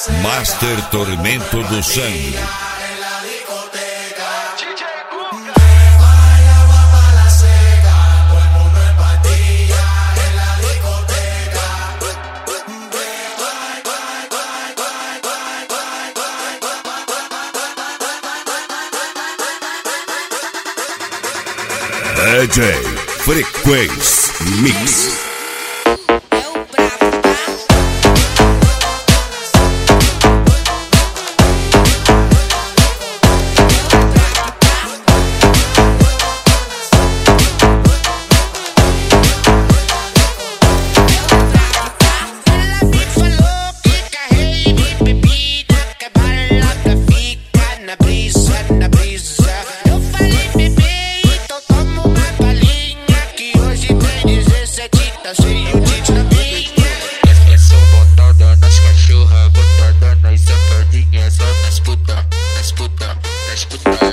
Master Tormento do Sangue. DJ Frequência Mix. Essa botada nas cachorras, botada nas safadinhas, só nas puta, nas puta, nas puta.